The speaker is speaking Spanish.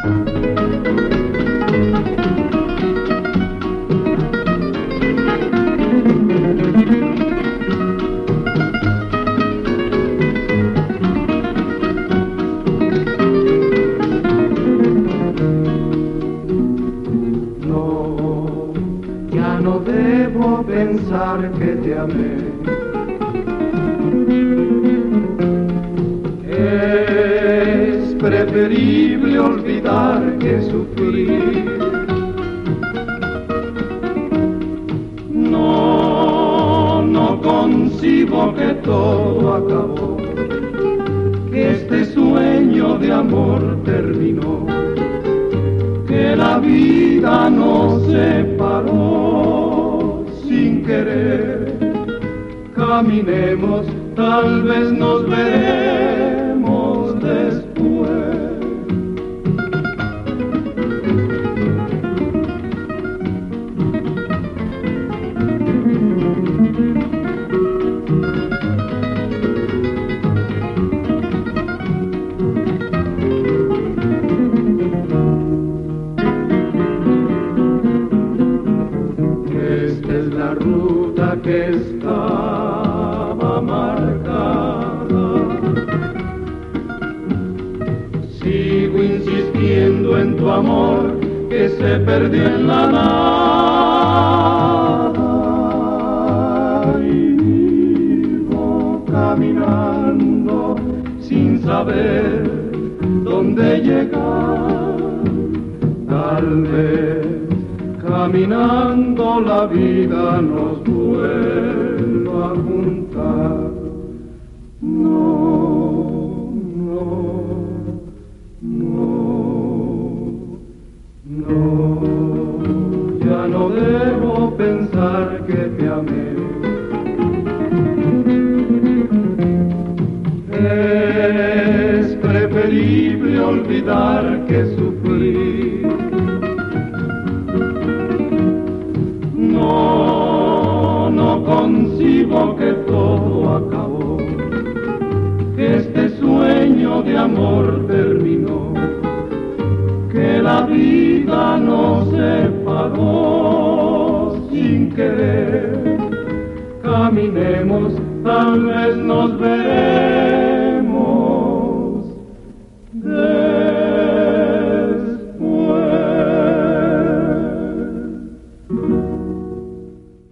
No debo pensar que te amé. Es preferible olvidar que sufrir. No concibo que todo acabó, que este sueño de amor terminó, que la vida nos separó sin querer. Caminemos, tal vez nos veremos después. Esta es la ruta que estaba marcada. Sigo insistiendo en tu amor que se perdió en la nada, y vivo caminando sin saber dónde llegar. Tal vez caminando la vida nos vuelva a juntar. No, ya no debo pensar que te amé. Es preferible olvidar que sufrir. No concibo que todo acabó, que este sueño de amor terminó, que la vida nos separó sin querer. Caminemos, tal vez nos veremos.